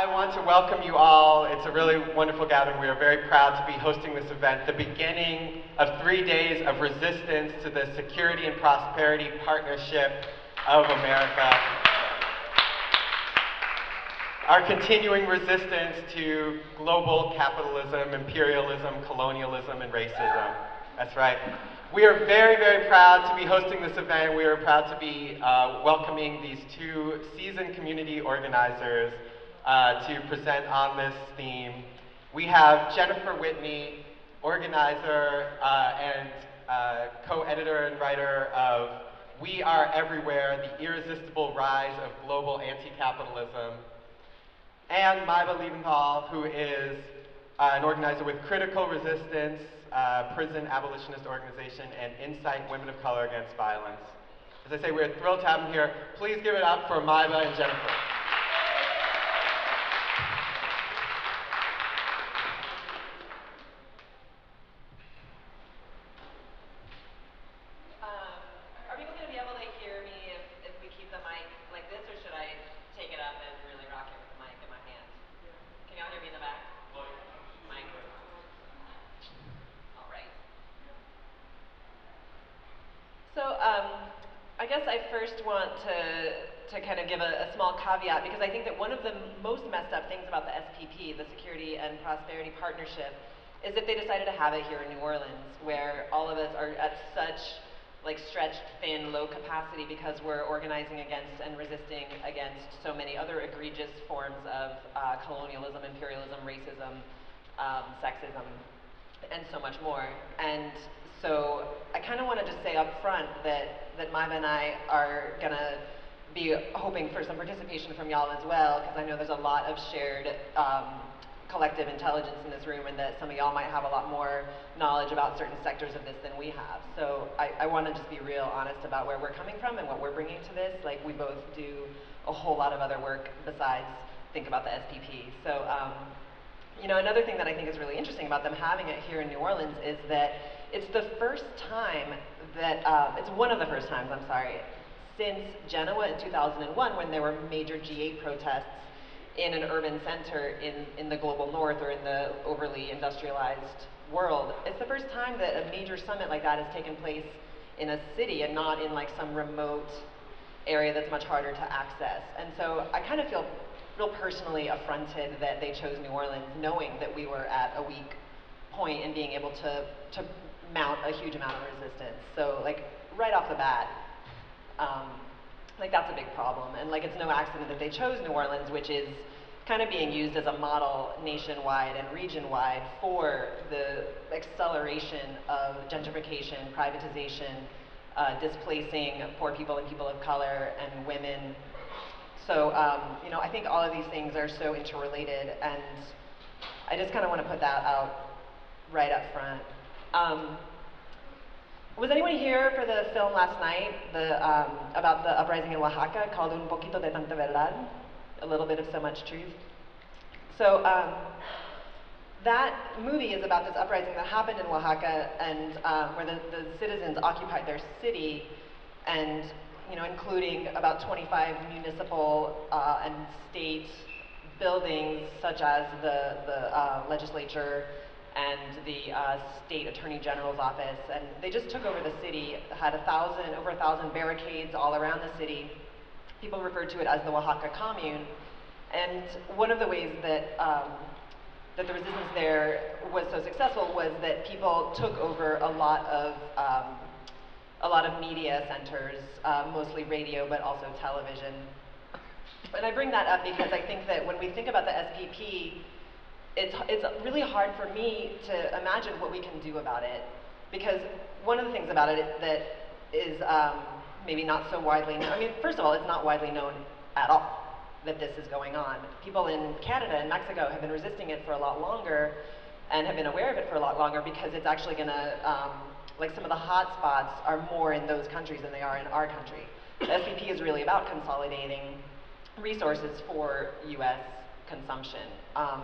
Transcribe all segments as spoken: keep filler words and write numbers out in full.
I want to welcome you all. It's a really wonderful gathering. We are very proud to be hosting this event, the beginning of three days of resistance to the Security and Prosperity Partnership of America. Our continuing resistance to global capitalism, imperialism, colonialism, and racism. That's right. We are very, very proud to be hosting this event. We are proud to be uh, welcoming these two seasoned community organizers uh, to present on this theme. We have Jennifer Whitney, organizer uh, and uh, co-editor and writer of We Are Everywhere, The Irresistible Rise of Global Anti-Capitalism, and Maiva Leventhal, who is uh, an organizer with Critical Resistance, uh, Prison Abolitionist Organization, and Insight Women of Color Against Violence. As I say, we're thrilled to have them here. Please give it up for Maiva and Jennifer. So um, I guess I first want to, to kind of give a, a small caveat, because I think that one of the most messed up things about the S P P, the Security and Prosperity Partnership, is that they decided to have it here in New Orleans, where all of us are at such like stretched, thin, low capacity because we're organizing against and resisting against so many other egregious forms of uh, colonialism, imperialism, racism, um, sexism, and so much more. And so I kind of want to just say up front that, that Maiva and I are going to be hoping for some participation from y'all as well, because I know there's a lot of shared um, collective intelligence in this room, and that some of y'all might have a lot more knowledge about certain sectors of this than we have. So I, I want to just be real honest about where we're coming from and what we're bringing to this. Like, we both do a whole lot of other work besides think about the S P P. So, um, you know, another thing that I think is really interesting about them having it here in New Orleans is that it's the first time that, uh, it's one of the first times, I'm sorry, since Genoa in two thousand one, when there were major G eight protests in an urban center in, in the global north, or in the overly industrialized world. It's the first time that a major summit like that has taken place in a city and not in like some remote area that's much harder to access. And so I kind of feel real personally affronted that they chose New Orleans, knowing that we were at a weak point in being able to, to mount a huge amount of resistance. So like right off the bat, um, like that's a big problem. And like it's no accident that they chose New Orleans, which is kind of being used as a model nationwide and region-wide for the acceleration of gentrification, privatization, uh, displacing poor people and people of color and women. So, um, you know, I think all of these things are so interrelated, and I just kind of want to put that out right up front. Um, was anyone here for the film last night, the, um, about the uprising in Oaxaca, called Un Poquito de Tanta Verdad? A little bit of so much truth. So um, that movie is about this uprising that happened in Oaxaca, and um, where the, the citizens occupied their city, and you know, including about twenty-five municipal uh, and state buildings, such as the, the uh, legislature and the uh, state attorney general's office. And they just took over the city, had a thousand, over a thousand barricades all around the city. People referred to it as the Oaxaca Commune. And one of the ways that, um, that the resistance there was so successful was that people took over a lot of um, a lot of media centers, uh, mostly radio, but also television. And I bring that up because I think that when we think about the S P P, it's, it's really hard for me to imagine what we can do about it. Because one of the things about it that is um, maybe not so widely known, I mean, first of all, it's not widely known at all that this is going on. People in Canada and Mexico have been resisting it for a lot longer and have been aware of it for a lot longer, because it's actually gonna, um, like some of the hot spots are more in those countries than they are in our country. The S P P is really about consolidating resources for U S consumption. Um,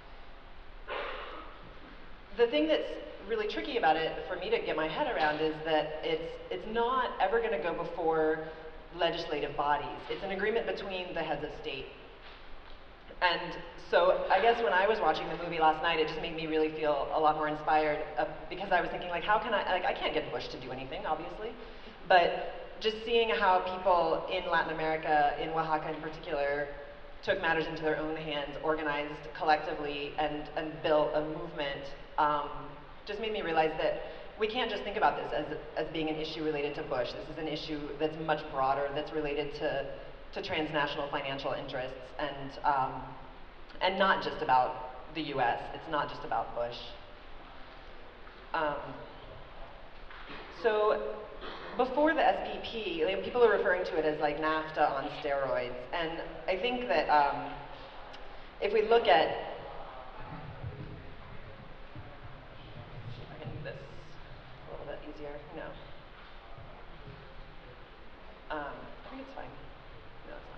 the thing that's really tricky about it for me to get my head around is that it's, it's not ever gonna go before legislative bodies. It's an agreement between the heads of state. And so I guess when I was watching the movie last night, it just made me really feel a lot more inspired uh, because I was thinking like, how can I, like I can't get Bush to do anything, obviously, but just seeing how people in Latin America, in Oaxaca in particular, took matters into their own hands, organized collectively, and, and built a movement, um, just made me realize that we can't just think about this as, as being an issue related to Bush. This is an issue that's much broader, that's related to, to transnational financial interests, and, um, and not just about the U S. It's not just about Bush. Um, so before the S P P, like, people are referring to it as like NAFTA on steroids, and I think that um, if we look at, I can do this a little bit easier, no. Um, I think it's fine. No, it's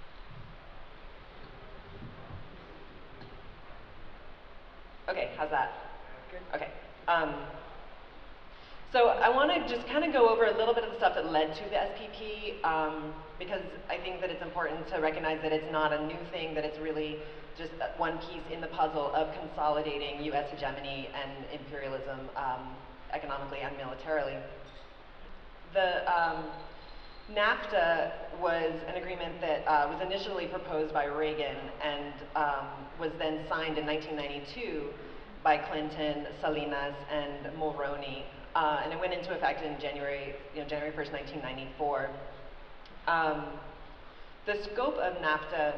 not. Okay, how's that? Good? Okay. Um, so I want to just kind of go over a little bit of the stuff that led to the S P P, um, because I think that it's important to recognize that it's not a new thing, that it's really just one piece in the puzzle of consolidating U S hegemony and imperialism um, economically and militarily. The um, NAFTA was an agreement that uh, was initially proposed by Reagan and um, was then signed in nineteen ninety-two by Clinton, Salinas, and Mulroney, uh, and it went into effect in January, you know, January first, nineteen ninety-four. Um, the scope of NAFTA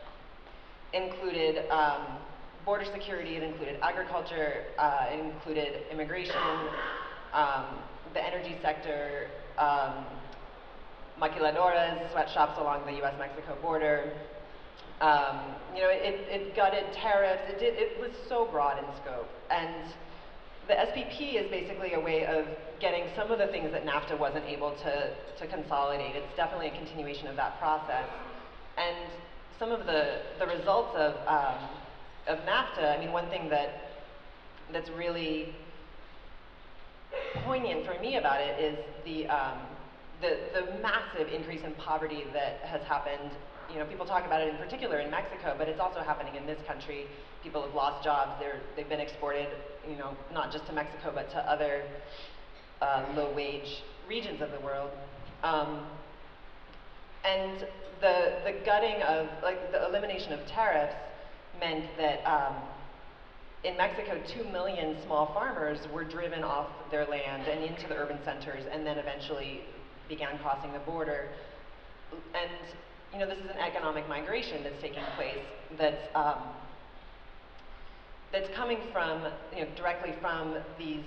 included um, border security, it included agriculture, uh, it included immigration, um, the energy sector, um, maquiladoras, sweatshops along the U S Mexico border. Um, you know, it, it gutted tariffs. It, did, it was so broad in scope. And the S P P is basically a way of getting some of the things that NAFTA wasn't able to, to consolidate. It's definitely a continuation of that process. And some of the, the results of, um, of NAFTA, I mean, one thing that, that's really poignant for me about it is the, um, the, the massive increase in poverty that has happened. You know, people talk about it in particular in Mexico, but it's also happening in this country. People have lost jobs. They're, they've been exported, you know, not just to Mexico, but to other uh, low-wage regions of the world. Um, and the, the gutting of, like, the elimination of tariffs meant that um, in Mexico, two million small farmers were driven off their land and into the urban centers, and then eventually began crossing the border. And you know, this is an economic migration that's taking place that's um, that's coming from, you know, directly from these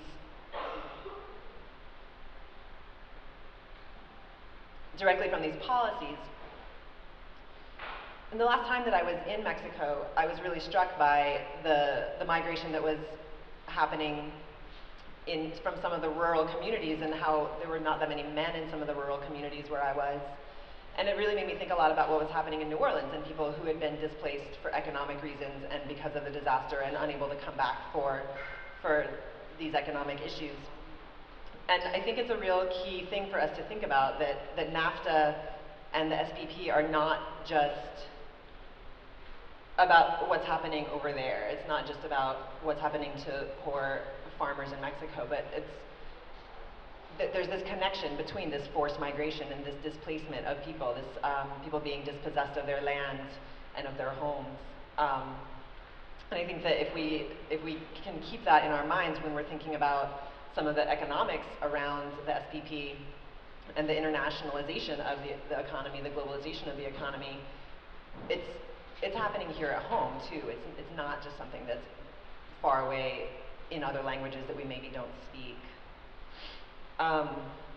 directly from these policies. And the last time that I was in Mexico, I was really struck by the the migration that was happening in from some of the rural communities, and how there were not that many men in some of the rural communities where I was. And it really made me think a lot about what was happening in New Orleans and people who had been displaced for economic reasons and because of the disaster and unable to come back for, for these economic issues. And I think it's a real key thing for us to think about, that, that NAFTA and the S P P are not just about what's happening over there. It's not just about what's happening to poor farmers in Mexico, but it's there's this connection between this forced migration and this displacement of people, this um, people being dispossessed of their land and of their homes. Um, and I think that if we, if we can keep that in our minds when we're thinking about some of the economics around the S P P and the internationalization of the, the economy, the globalization of the economy, it's, it's happening here at home too. It's, it's not just something that's far away in other languages that we maybe don't speak. Um,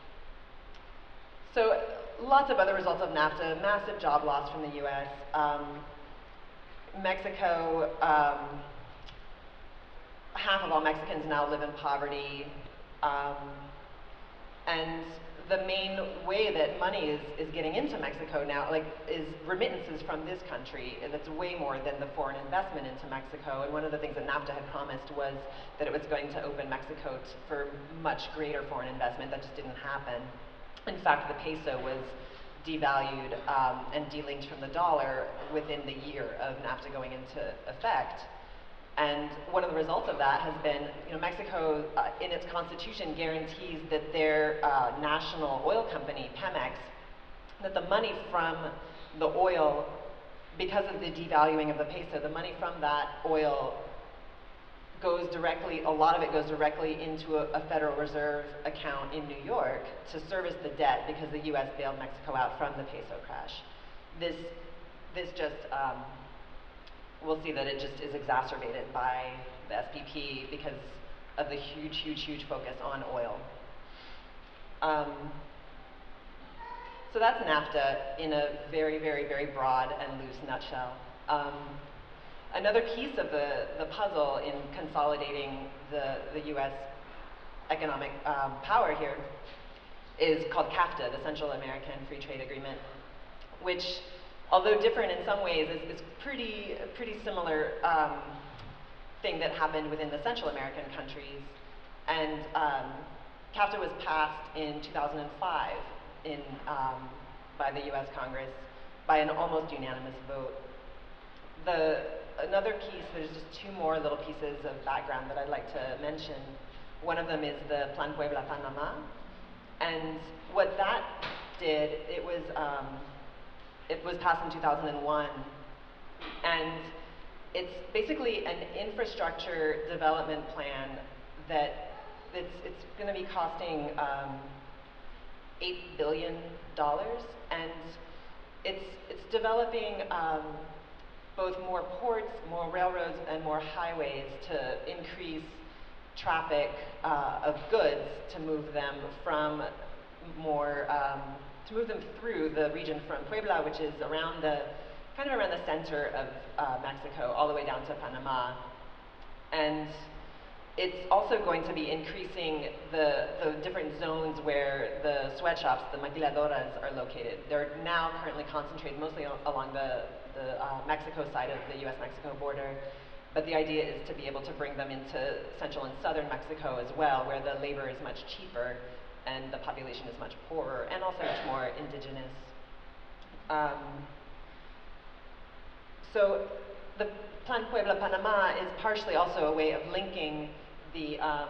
so lots of other results of NAFTA, massive job loss from the U S. Um, Mexico, um, half of all Mexicans now live in poverty. Um, and the main way that money is, is getting into Mexico now, like, is remittances from this country. And that's way more than the foreign investment into Mexico. And one of the things that NAFTA had promised was that it was going to open Mexico to, for much greater foreign investment. That just didn't happen. In fact, the peso was devalued um, and delinked from the dollar within the year of NAFTA going into effect. And one of the results of that has been, you know, Mexico, uh, in its constitution, guarantees that their uh, national oil company, Pemex, that the money from the oil, because of the devaluing of the peso, the money from that oil goes directly, a lot of it goes directly into a, a Federal Reserve account in New York to service the debt because the U S bailed Mexico out from the peso crash. This, this just, um, we'll see that it just is exacerbated by the S P P because of the huge, huge, huge focus on oil. Um, so that's NAFTA in a very, very, very broad and loose nutshell. Um, Another piece of the, the puzzle in consolidating the, the U S economic um, power here is called CAFTA, the Central American Free Trade Agreement, which, although different in some ways, is, is pretty, pretty similar um, thing that happened within the Central American countries. And um, CAFTA was passed in two thousand five in, um, by the U S Congress by an almost unanimous vote. The, another piece, there's just two more little pieces of background that I'd like to mention. One of them is the Plan Puebla-Panama. And what that did, it was, um, it was passed in two thousand one. And it's basically an infrastructure development plan that it's, it's going to be costing um, eight billion dollars. And it's, it's developing um, both more ports, more railroads, and more highways to increase traffic uh, of goods to move them from more, um, to move them through the region from Puebla, which is around the, kind of around the center of uh, Mexico, all the way down to Panama. And it's also going to be increasing the, the different zones where the sweatshops, the maquiladoras, are located. They're now currently concentrated mostly along the the uh, Mexico side of the U S Mexico border, but the idea is to be able to bring them into central and southern Mexico as well, where the labor is much cheaper and the population is much poorer and also much more indigenous. Um, so the Plan Puebla-Panama is partially also a way of linking the, um,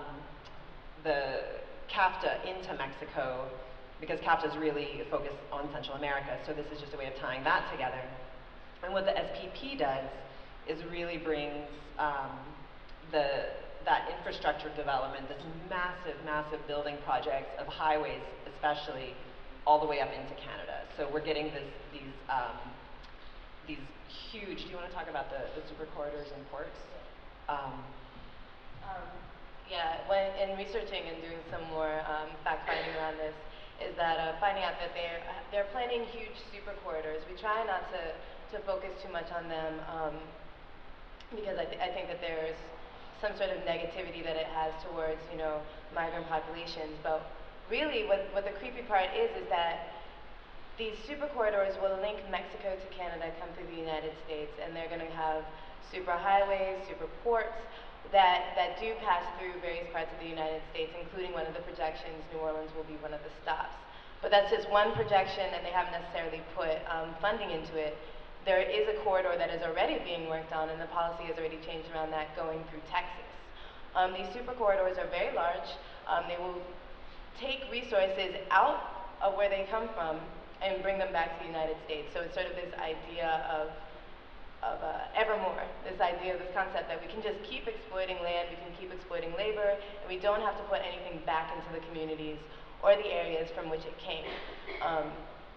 the CAFTA into Mexico, because CAFTA is really focused on Central America, so this is just a way of tying that together. And what the S P P does is really brings um, the, that infrastructure development, this massive, massive building projects of highways especially, all the way up into Canada. So we're getting this, these, um, these huge, do you want to talk about the, the super corridors and ports? Um, um, yeah, when, in researching and doing some more um, fact-finding around this, is that uh, finding out that they're, they're planning huge super corridors. We try not to to focus too much on them um, because I, th I think that there's some sort of negativity that it has towards, you know, migrant populations. But really what, what the creepy part is is that these super corridors will link Mexico to Canada, come through the United States, and they're going to have super highways, super ports that, that do pass through various parts of the United States, including one of the projections, New Orleans will be one of the stops. But that's just one projection, and they haven't necessarily put um, funding into it. There is a corridor that is already being worked on, and the policy has already changed around that, going through Texas. Um, these super corridors are very large. Um, they will take resources out of where they come from and bring them back to the United States. So it's sort of this idea of, of uh, evermore, this idea, this concept that we can just keep exploiting land, we can keep exploiting labor, and we don't have to put anything back into the communities or the areas from which it came. Um,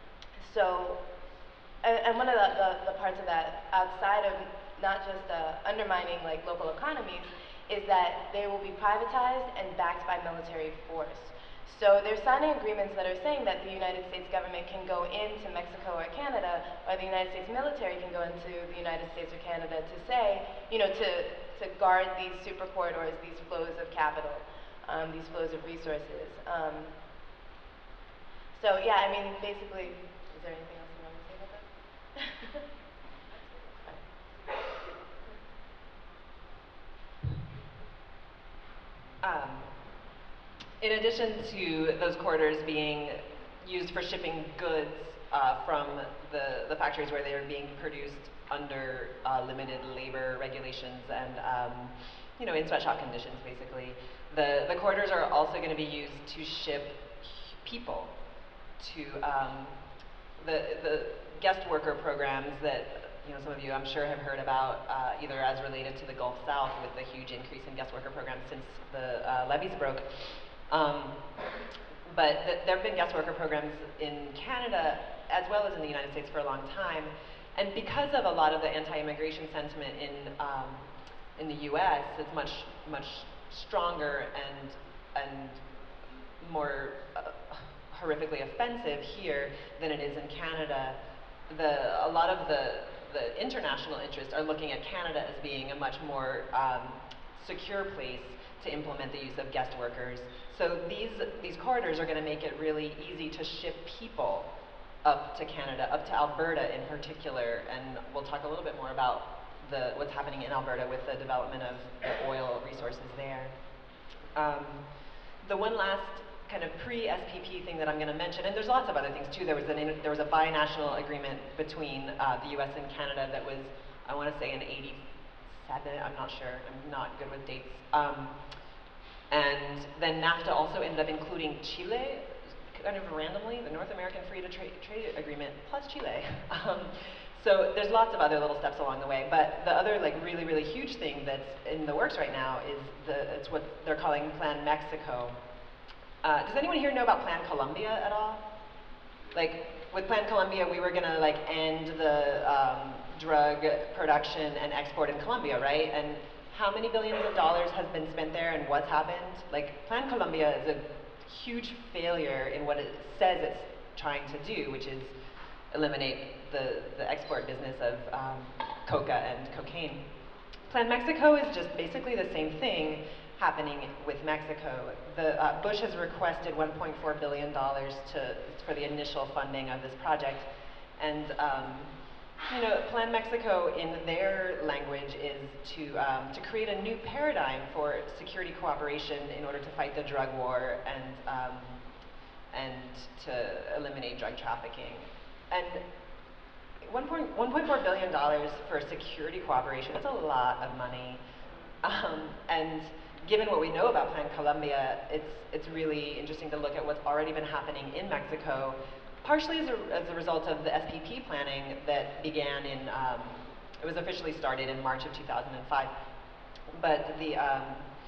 so. And one of the, the, the parts of that, outside of not just uh, undermining like local economies, is that they will be privatized and backed by military force. So they're signing agreements that are saying that the United States government can go into Mexico or Canada, or the United States military can go into the United States or Canada to say, you know, to, to guard these super corridors, these flows of capital, um, these flows of resources. Um, so yeah, I mean, basically, is there anything else you want to say about that? um, in addition to those corridors being used for shipping goods uh, from the, the factories where they are being produced under uh, limited labor regulations and um, you know, in sweatshop conditions, basically. The, the corridors are also going to be used to ship people to um, the, the guest worker programs that you know, some of you I'm sure have heard about, uh, either as related to the Gulf South with the huge increase in guest worker programs since the uh, levees broke. Um, but th there have been guest worker programs in Canada as well as in the United States for a long time. And because of a lot of the anti-immigration sentiment in, um, in the U S, it's much, much stronger and, and more uh, horrifically offensive here than it is in Canada. The, a lot of the, the international interests are looking at Canada as being a much more um, secure place to implement the use of guest workers. So these, these corridors are going to make it really easy to ship people up to Canada, up to Alberta in particular, and we'll talk a little bit more about the, what's happening in Alberta with the development of the oil resources there. Um, the one last kind of pre-S P P thing that I'm going to mention, and there's lots of other things too. There was an there was a binational agreement between uh, the U S and Canada that was, I want to say, in eighty-seven. I'm not sure. I'm not good with dates. Um, and then NAFTA also ended up including Chile, kind of randomly, the North American Free to Trade, Trade Agreement plus Chile. Um, so there's lots of other little steps along the way, but the other like really, really huge thing that's in the works right now is the, it's what they're calling Plan Mexico. Uh, does anyone here know about Plan Colombia at all? Like with Plan Colombia, we were gonna like end the um, drug production and export in Colombia, right? And how many billions of dollars has been spent there and what's happened? Like Plan Colombia is a huge failure in what it says it's trying to do, which is eliminate the, the export business of um, coca and cocaine. Plan Mexico is just basically the same thing happening with Mexico. The, uh, Bush has requested one point four billion dollars to, for the initial funding of this project. And um, you know, Plan Mexico in their language is to, um, to create a new paradigm for security cooperation in order to fight the drug war and, um, and to eliminate drug trafficking. And one point four billion dollars for security cooperation, that's a lot of money. Um, and given what we know about Plan Colombia, it's, it's really interesting to look at what's already been happening in Mexico, partially as a, as a result of the S P P planning that began in, um, it was officially started in March of two thousand five. But the, um,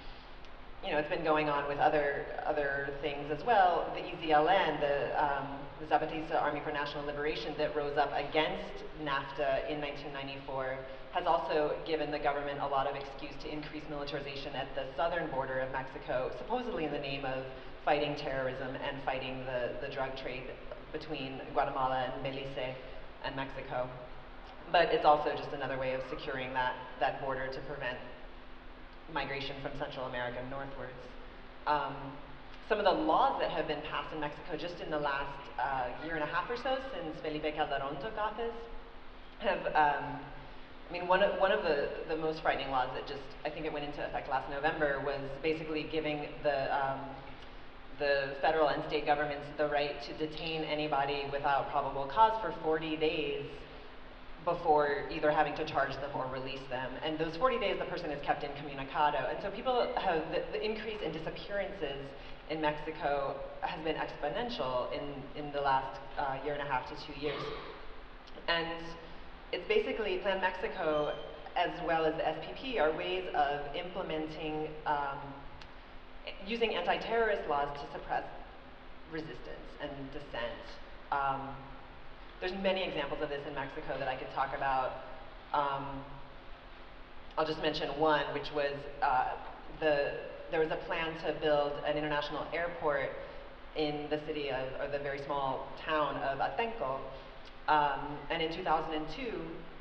you know, it's been going on with other, other things as well. The E Z L N, the, um, the Zapatista Army for National Liberation that rose up against NAFTA in nineteen ninety-four, has also given the government a lot of excuse to increase militarization at the southern border of Mexico, supposedly in the name of fighting terrorism and fighting the, the drug trade between Guatemala and Belize and Mexico. But it's also just another way of securing that, that border to prevent migration from Central America northwards. Um, some of the laws that have been passed in Mexico just in the last uh, year and a half or so since Felipe Calderon took office have, um, I mean, one of, one of the, the most frightening laws that just, I think it went into effect last November, was basically giving the, um, the federal and state governments the right to detain anybody without probable cause for forty days before either having to charge them or release them. And those forty days, the person is kept incommunicado. And so people have, the, the increase in disappearances in Mexico has been exponential in, in the last uh, year and a half to two years. And it's basically Plan Mexico, as well as the S P P, are ways of implementing, um, using anti-terrorist laws to suppress resistance and dissent. Um, there's many examples of this in Mexico that I could talk about. Um, I'll just mention one, which was uh, the, there was a plan to build an international airport in the city of, or the very small town of Atenco. Um, and in two thousand two,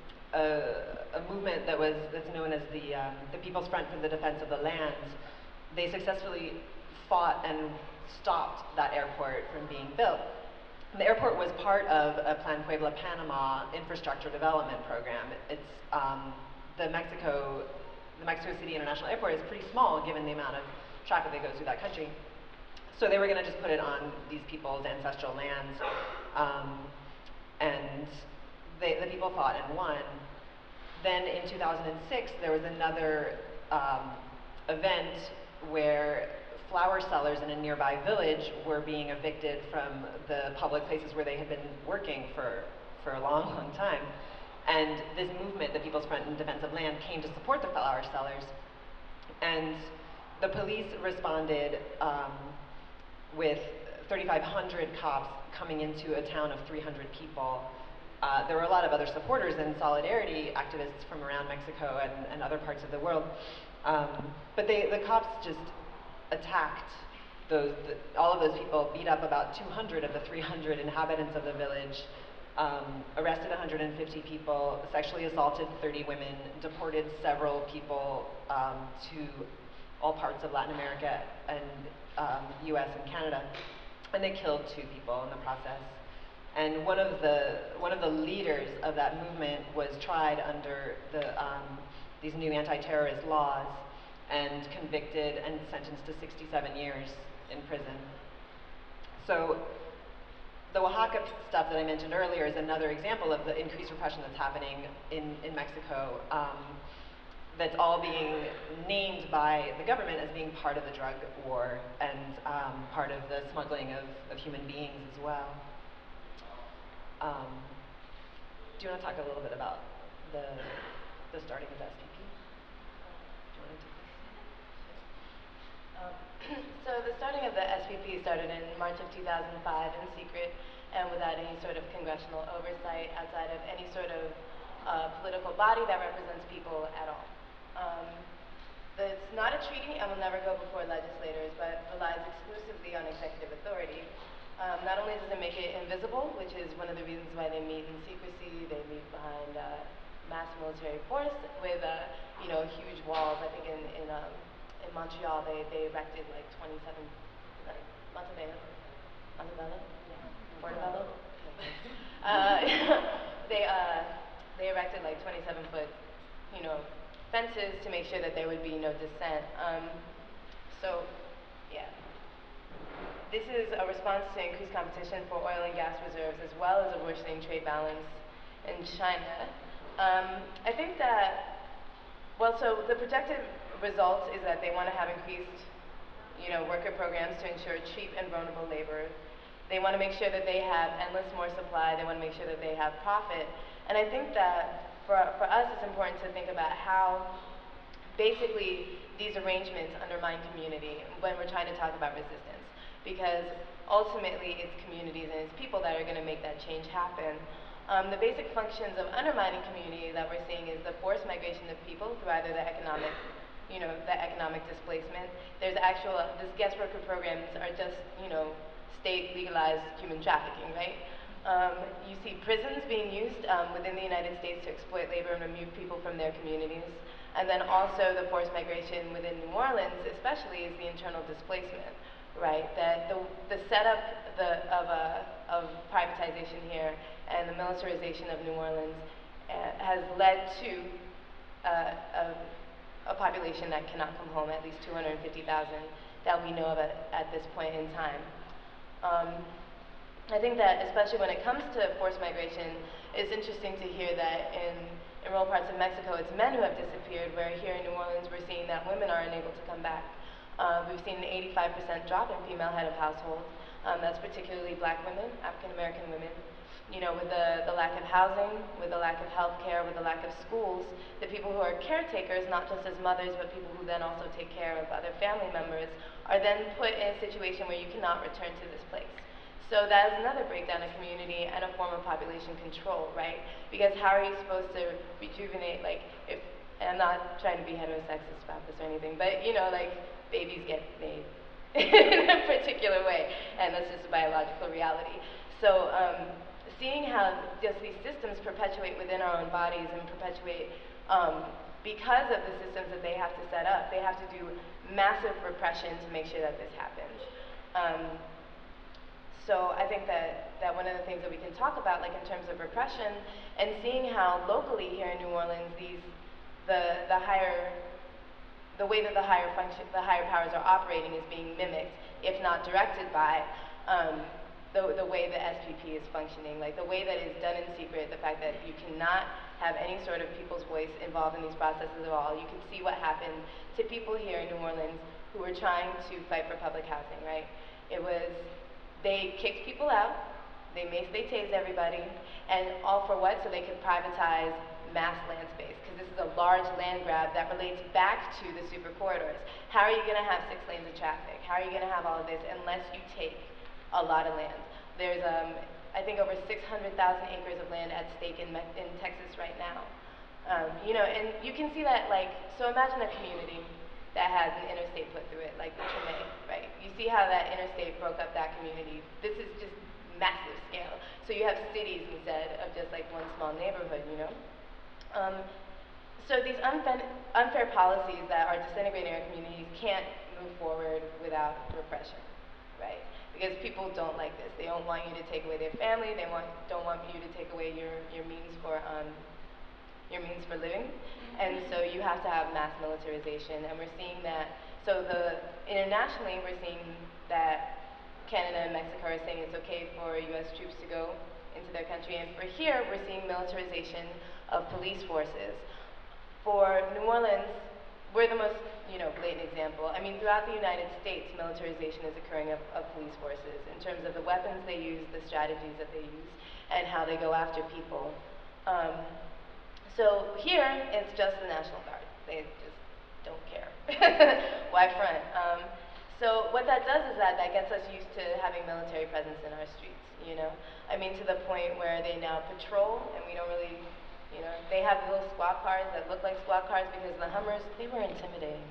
a, a movement that was, that's known as the, um, the People's Front for the Defense of the Land, they successfully fought and stopped that airport from being built. And the airport was part of a Plan Puebla Panama infrastructure development program. It's, um, the Mexico, the Mexico City International Airport is pretty small given the amount of traffic that goes through that country. So they were gonna just put it on these people's ancestral lands. Um, and they, the people fought and won. Then in two thousand six, there was another um, event where flower sellers in a nearby village were being evicted from the public places where they had been working for, for a long, long time. And this movement, the People's Front in Defense of Land, came to support the flower sellers. And the police responded um, with thirty-five hundred cops coming into a town of three hundred people. Uh, there were a lot of other supporters and solidarity activists from around Mexico and, and other parts of the world. Um, but they, the cops just attacked those, the, all of those people, beat up about two hundred of the three hundred inhabitants of the village, um, arrested one hundred fifty people, sexually assaulted thirty women, deported several people um, to all parts of Latin America and um, U S and Canada, and they killed two people in the process. And one of the one of the leaders of that movement was tried under the um, these new anti-terrorist laws and convicted and sentenced to sixty-seven years in prison. So the Oaxaca stuff that I mentioned earlier is another example of the increased repression that's happening in, in Mexico, um, that's all being named by the government as being part of the drug war and um, part of the smuggling of, of human beings as well. Um, do you want to talk a little bit about the, the starting of S P P? Do you want to take this? Um, so the starting of the S P P started in March of two thousand five in secret and without any sort of congressional oversight outside of any sort of uh, political body that represents people at all. Um, it's not a treaty and will never go before legislators, but relies exclusively on executive authority. Um, not only does it make it invisible, which is one of the reasons why they meet in secrecy, they meet behind uh, mass military force with uh, you know, huge walls. I think in, in, um, in Montreal they, they erected like twenty-seven, like Montebello, Montebello, yeah, Portobello. uh, they, uh, they erected like twenty-seven foot, you know, fences to make sure that there would be no dissent. Um, so, yeah. This is a response to increased competition for oil and gas reserves, as well as a worsening trade balance in China. Um, I think that, well, so the projected result is that they want to have increased, you know, worker programs to ensure cheap and vulnerable labor. They want to make sure that they have endless more supply. They want to make sure that they have profit. And I think that for, for us, it's important to think about how basically these arrangements undermine community when we're trying to talk about resistance. Because ultimately it's communities and it's people that are going to make that change happen. Um, the basic functions of undermining community that we're seeing is the forced migration of people through either the economic, you know, the economic displacement. There's actual, uh, this guest worker programs are just, you know, state legalized human trafficking, right? Um, you see prisons being used um, within the United States to exploit labor and remove people from their communities. And then also the forced migration within New Orleans especially is the internal displacement. Right, that the, the setup the, of, uh, of privatization here and the militarization of New Orleans uh, has led to uh, a, a population that cannot come home, at least two hundred fifty thousand that we know of at, at this point in time. Um, I think that especially when it comes to forced migration, it's interesting to hear that in, in rural parts of Mexico, it's men who have disappeared, where here in New Orleans we're seeing that women are unable to come back. Uh, we've seen an eighty-five percent drop in female head of household. Um, that's particularly black women, African American women. You know, with the, the lack of housing, with the lack of health care, with the lack of schools, the people who are caretakers, not just as mothers, but people who then also take care of other family members, are then put in a situation where you cannot return to this place. So that is another breakdown of community and a form of population control, right? Because how are you supposed to rejuvenate, like, if, and I'm not trying to be heterosexist about this or anything, but, you know, like, babies get made in a particular way, and that's just a biological reality. So um, seeing how just these systems perpetuate within our own bodies and perpetuate um, because of the systems that they have to set up, they have to do massive repression to make sure that this happens. Um, so I think that, that one of the things that we can talk about, like in terms of repression, and seeing how locally here in New Orleans, these the the higher the way that the higher function, the higher powers are operating is being mimicked, if not directed by, um, the, the way the S P P is functioning, like the way that it's done in secret, the fact that you cannot have any sort of people's voice involved in these processes at all. You can see what happened to people here in New Orleans who were trying to fight for public housing, right? It was, they kicked people out, they mace, they tased everybody, and all for what? So they could privatize mass land space, because this is a large land grab that relates back to the super corridors. How are you going to have six lanes of traffic? How are you going to have all of this unless you take a lot of land? There's, um, I think, over six hundred thousand acres of land at stake in, Me- in Texas right now. Um, you know, and you can see that, like, so imagine a community that has an interstate put through it, like the Treme, right? You see how that interstate broke up that community. This is just massive scale. So you have cities instead of just like one small neighborhood, you know? Um, so these unfair, unfair policies that are disintegrating our communities can't move forward without repression, right? Because people don't like this. They don't want you to take away their family. They want, don't want you to take away your, your means for um, your means for living. And so you have to have mass militarization. And we're seeing that, so the, internationally, we're seeing that Canada and Mexico are saying it's okay for U S troops to go into their country. And for here, we're seeing militarization of police forces. For New Orleans, we're the most, you know, blatant example. I mean, throughout the United States, militarization is occurring of, of police forces in terms of the weapons they use, the strategies that they use, and how they go after people. Um, so here, it's just the National Guard. They just don't care. Why front? Um, so what that does is that that gets us used to having military presence in our streets, you know? I mean, to the point where they now patrol, and we don't really, you know, they have little squad cars that look like squad cars because the Hummers, they were intimidating.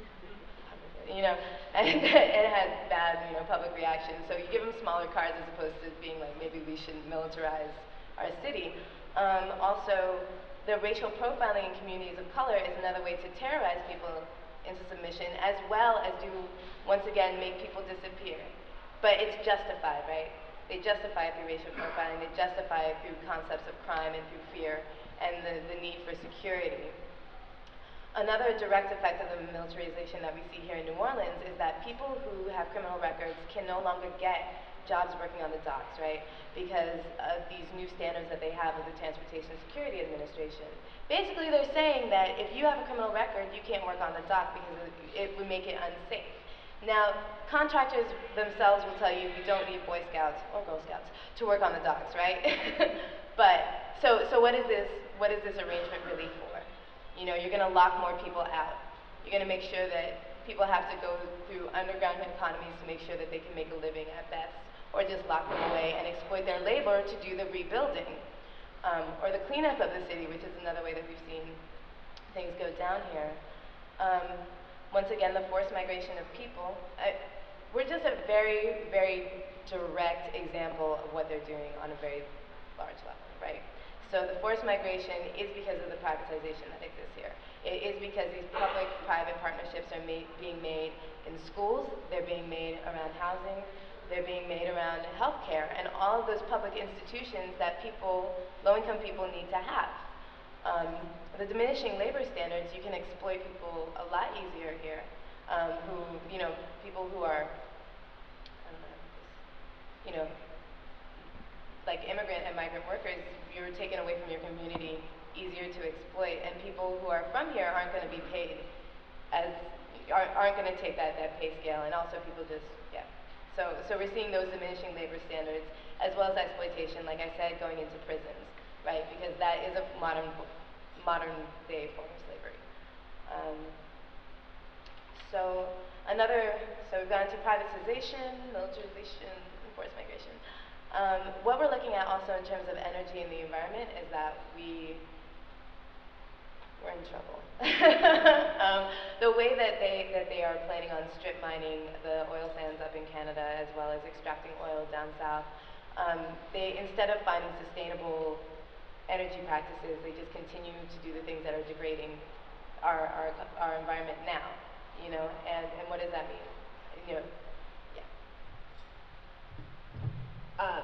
You know, and it had bad, you know, public reaction. So you give them smaller cars as opposed to being like, maybe we shouldn't militarize our city. Um, also, the racial profiling in communities of color is another way to terrorize people into submission, as well as do, once again, make people disappear. But it's justified, right? They justify it through racial profiling, they justify it through concepts of crime and through fear, and the, the need for security. Another direct effect of the militarization that we see here in New Orleans is that people who have criminal records can no longer get jobs working on the docks, right? Because of these new standards that they have with the Transportation Security Administration. Basically, they're saying that if you have a criminal record, you can't work on the dock because it would make it unsafe. Now, contractors themselves will tell you you don't need Boy Scouts or Girl Scouts to work on the docks, right? But, so, so what is this, what is this arrangement really for? You know, you're gonna lock more people out. You're gonna make sure that people have to go through underground economies to make sure that they can make a living at best, or just lock them away and exploit their labor to do the rebuilding, um, or the cleanup of the city, which is another way that we've seen things go down here. Um, once again, the forced migration of people. I, we're just a very, very direct example of what they're doing on a very large level, right? So the forced migration is because of the privatization that exists here. It is because these public-private partnerships are made, being made in schools, they're being made around housing, they're being made around healthcare, and all of those public institutions that people, low-income people need to have. Um, the diminishing labor standards, you can exploit people a lot easier here, um, who, you know, people who are, I don't know, you know, like immigrant and migrant workers, you're taken away from your community, easier to exploit, and people who are from here aren't going to be paid as, aren't, aren't going to take that, that pay scale, and also people just, yeah. So, so we're seeing those diminishing labor standards, as well as exploitation, like I said, going into prisons, right? Because that is a modern, modern day form of slavery. Um, so another, so we've gone into privatization, militarization, and forced migration. Um, what we're looking at also in terms of energy and the environment is that we, we're in trouble. um, the way that they, that they are planning on strip mining the oil sands up in Canada, as well as extracting oil down south, um, they, instead of finding sustainable energy practices, they just continue to do the things that are degrading our, our, our environment now, you know, and, and what does that mean? You know, Um,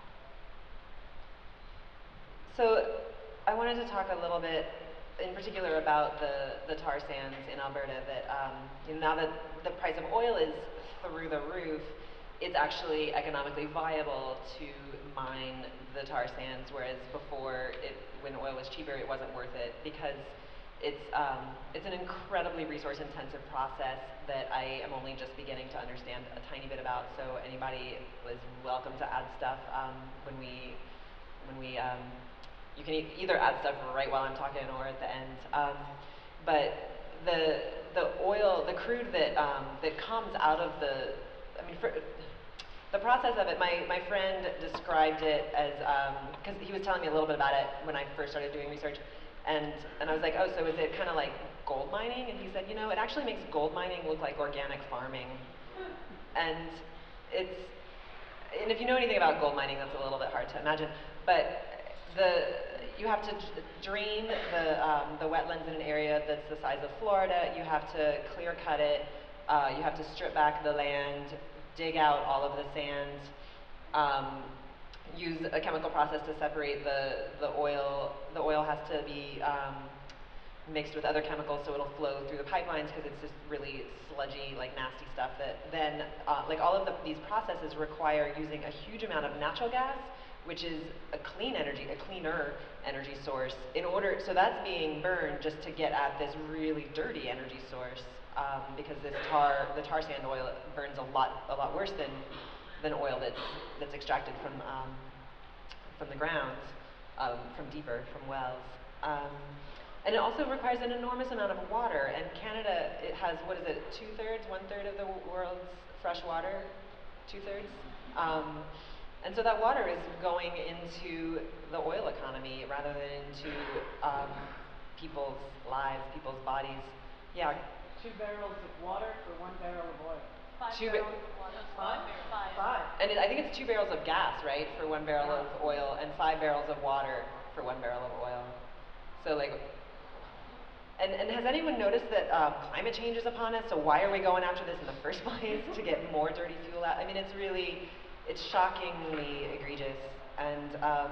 so I wanted to talk a little bit, in particular, about the, the tar sands in Alberta. That um, you know, now that the price of oil is through the roof, it's actually economically viable to mine the tar sands, whereas before, it, when oil was cheaper, it wasn't worth it because it's, um, it's an incredibly resource-intensive process that I am only just beginning to understand a tiny bit about. So anybody is welcome to add stuff um, when we, when we, um, you can e either add stuff right while I'm talking or at the end. Um, but the the oil, the crude that um, that comes out of the, I mean, for, the process of it, my, my friend described it as, because um, he was telling me a little bit about it when I first started doing research, and, and I was like, oh, so is it kind of like gold mining? And he said, you know, it actually makes gold mining look like organic farming. And it's, and if you know anything about gold mining, that's a little bit hard to imagine, but the, you have to drain the, um, the wetlands in an area that's the size of Florida, you have to clear cut it, uh, you have to strip back the land, dig out all of the sand, um, use a chemical process to separate the, the oil. The oil has to be um, mixed with other chemicals so it'll flow through the pipelines because it's just really sludgy, like nasty stuff that then, uh, like all of the, these processes require using a huge amount of natural gas, which is a clean energy, a cleaner energy source, in order, so that's being burned just to get at this really dirty energy source, um, because this tar, the tar sand oil burns a lot, a lot worse than, than oil that's, that's extracted from, um, from the ground, um, from deeper, from wells. Um, and it also requires an enormous amount of water, and Canada, it has, what is it, two-thirds, one-third of the world's fresh water? Two-thirds? Um, And so that water is going into the oil economy rather than into um, people's lives, people's bodies. Yeah. Two barrels of water for one barrel of oil. Five two barrels of water. Five? Five. Five. And it, I think it's two barrels of gas, right, for one barrel of oil, and five barrels of water for one barrel of oil. So like, and, and has anyone noticed that um, climate change is upon us? So why are we going after this in the first place, to get more dirty fuel out? I mean, it's really, it's shockingly egregious. And um,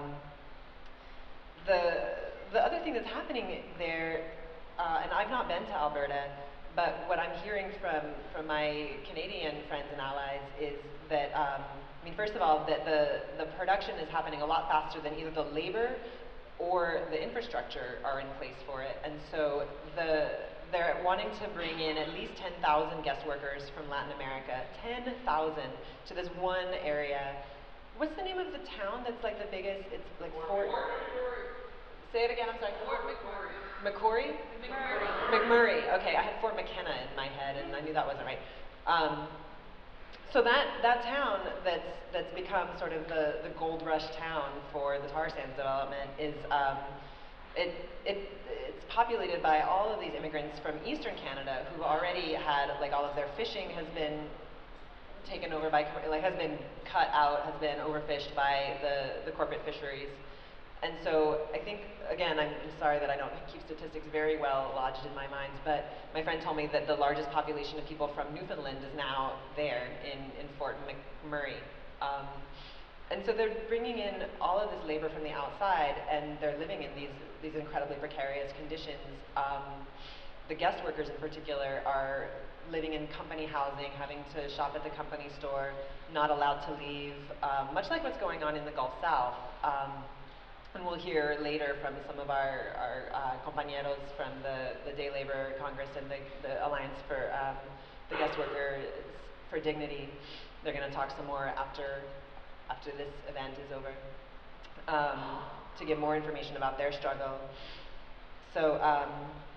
the, the other thing that's happening there, uh, and I've not been to Alberta, but what I'm hearing from, from my Canadian friends and allies is that, um, I mean, first of all, that the, the production is happening a lot faster than either the labor or the infrastructure are in place for it. And so the, they're wanting to bring in at least ten thousand guest workers from Latin America, ten thousand, to this one area. What's the name of the town that's like the biggest? It's like Fort... Say it again, I'm sorry. Fort McMurray. McCrory? McMurray. McMurray, okay, I had Fort McKenna in my head and I knew that wasn't right. Um, so that, that town that's, that's become sort of the, the gold rush town for the tar sands development is, um, it, it, it's populated by all of these immigrants from Eastern Canada who already had, like all of their fishing has been taken over by, like has been cut out, has been overfished by the, the corporate fisheries. And so I think, again, I'm sorry that I don't keep statistics very well lodged in my mind, but my friend told me that the largest population of people from Newfoundland is now there in, in Fort McMurray. Um, and so they're bringing in all of this labor from the outside, and they're living in these, these incredibly precarious conditions. Um, the guest workers in particular are living in company housing, having to shop at the company store, not allowed to leave, um, much like what's going on in the Gulf South. Um, And we'll hear later from some of our, our uh, compañeros from the, the Day Labor Congress and the, the Alliance for um, the Guest Workers for Dignity. They're going to talk some more after, after this event is over um, to give more information about their struggle. So um,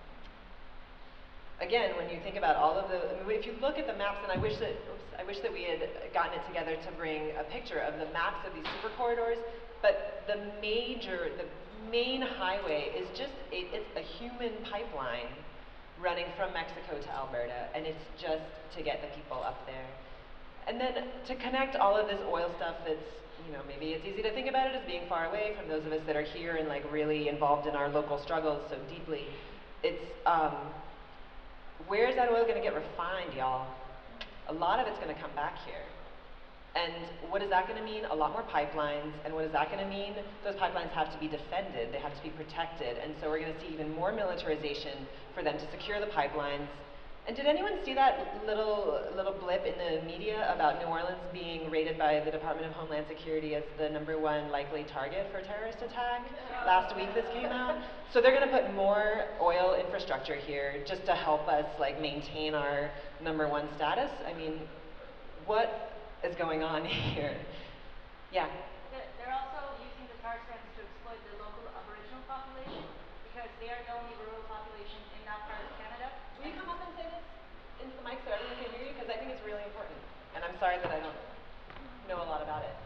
again, when you think about all of the, I mean, if you look at the maps, and I wish that, oops, I wish that we had gotten it together to bring a picture of the maps of these super corridors. But the major, the main highway is just, a, it's a human pipeline running from Mexico to Alberta, and it's just to get the people up there. And then to connect all of this oil stuff that's, you know, maybe it's easy to think about it as being far away from those of us that are here and like really involved in our local struggles so deeply. It's, um, where is that oil gonna get refined, y'all? A lot of it's gonna come back here. And what is that going to mean? A lot more pipelines. And what is that going to mean? Those pipelines have to be defended. They have to be protected. And so we're going to see even more militarization for them to secure the pipelines. And did anyone see that little little blip in the media about New Orleans being rated by the Department of Homeland Security as the number one likely target for terrorist attack? Last week this came out. So they're going to put more oil infrastructure here just to help us like maintain our number one status. I mean, what is going on here? Yeah. They're they're also using the tar sands to exploit the local Aboriginal population because they are the only rural population in that part of Canada. Will you come up and say this into the mic so everyone can hear you? Because I think it's really important. And I'm sorry that I don't know a lot about it.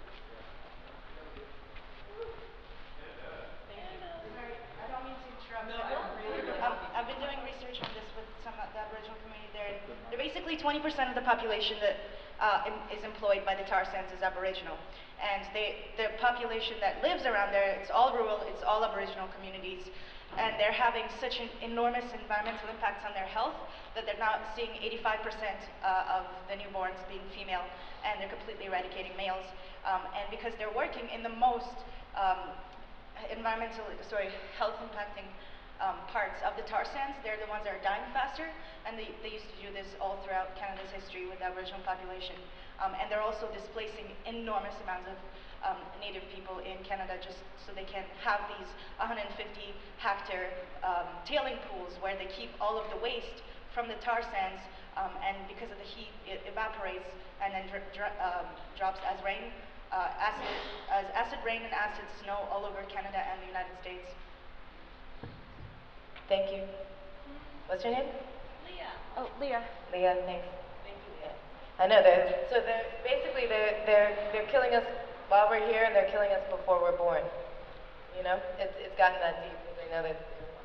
Sorry, I don't mean to interrupt. No, but I'm really, really I've, happy. I've been doing research on this with some of the Aboriginal community there. And they're basically twenty percent of the population that uh, em- is employed by the tar sands is Aboriginal. And they, the population that lives around there, it's all rural, it's all Aboriginal communities. And they're having such an enormous environmental impacts on their health that they're now seeing eighty-five percent uh, of the newborns being female, and they're completely eradicating males. Um, and because they're working in the most um, environmental, sorry, health impacting um, parts of the tar sands, they're the ones that are dying faster, and they, they used to do this all throughout Canada's history with the Aboriginal population. Um, and they're also displacing enormous amounts of um, Native people in Canada just so they can have these one hundred fifty hectare um, tailing pools where they keep all of the waste from the tar sands, um, and because of the heat, it evaporates and then dr dr um, drops as rain, uh, acid, as acid rain and acid snow all over Canada and the United States. Thank you. What's your name? Leah. Oh, Leah. Leah, thanks. Thank you, Leah. I know, they're, so they're, basically they're, they're, they're killing us while we're here and they're killing us before we're born. You know, it's, it's gotten that deep because they know that.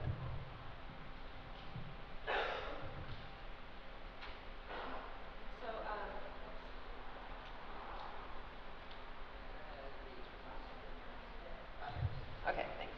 So, um, okay, thanks.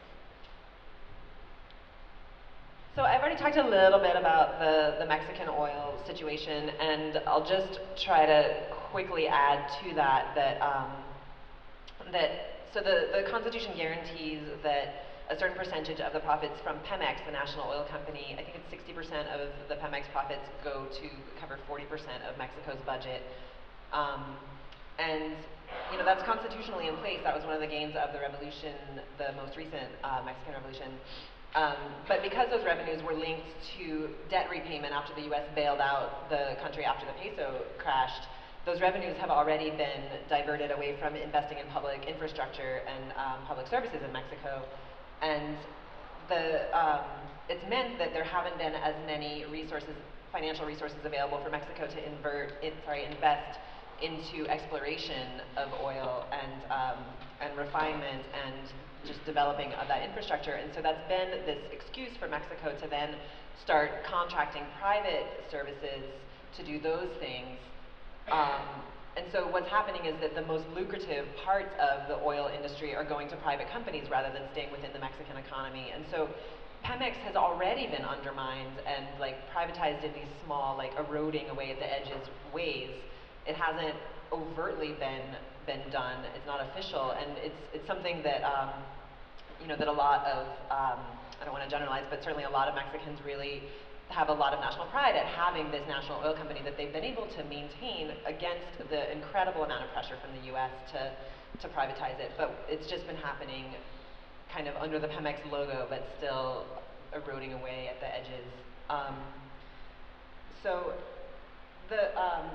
So I've already talked a little bit about the, the Mexican oil situation, and I'll just try to quickly add to that that, um, that so the, the Constitution guarantees that a certain percentage of the profits from Pemex, the national oil company, I think it's sixty percent of the Pemex profits go to cover forty percent of Mexico's budget. Um, and you know, that's constitutionally in place. That was one of the gains of the revolution, the most recent uh, Mexican revolution. Um, but because those revenues were linked to debt repayment after the U S bailed out the country after the peso crashed, those revenues have already been diverted away from investing in public infrastructure and um, public services in Mexico. And the, um, it's meant that there haven't been as many resources, financial resources available for Mexico to invert, in, sorry, invest into exploration of oil and, um, and refinement and just developing of that infrastructure. And so that's been this excuse for Mexico to then start contracting private services to do those things. Um, and so what's happening is that the most lucrative parts of the oil industry are going to private companies rather than staying within the Mexican economy. And so Pemex has already been undermined and like privatized in these small, like eroding away at the edges ways. It hasn't overtly been been done. It's not official, and it's it's something that um, you know that a lot of um, I don't want to generalize, but certainly a lot of Mexicans really have a lot of national pride at having this national oil company that they've been able to maintain against the incredible amount of pressure from the U S to to privatize it. But it's just been happening kind of under the Pemex logo, but still eroding away at the edges. Um, so the um,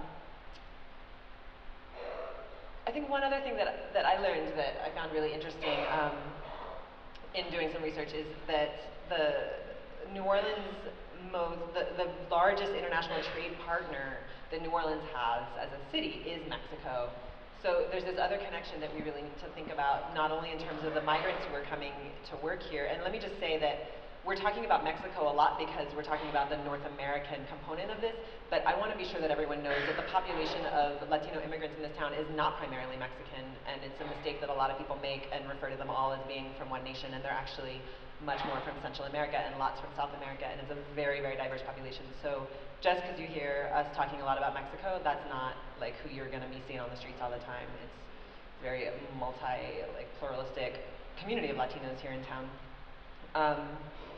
I think one other thing that, that I learned that I found really interesting um, in doing some research is that the New Orleans, most, the, the largest international trade partner that New Orleans has as a city is Mexico. So there's this other connection that we really need to think about, not only in terms of the migrants who are coming to work here, and let me just say that we're talking about Mexico a lot because we're talking about the North American component of this, but I want to be sure that everyone knows that the population of Latino immigrants in this town is not primarily Mexican, and it's a mistake that a lot of people make and refer to them all as being from one nation, and they're actually much more from Central America and lots from South America, and it's a very, very diverse population. So just because you hear us talking a lot about Mexico, that's not like who you're going to be seeing on the streets all the time. It's very multi, like pluralistic community of Latinos here in town. Um,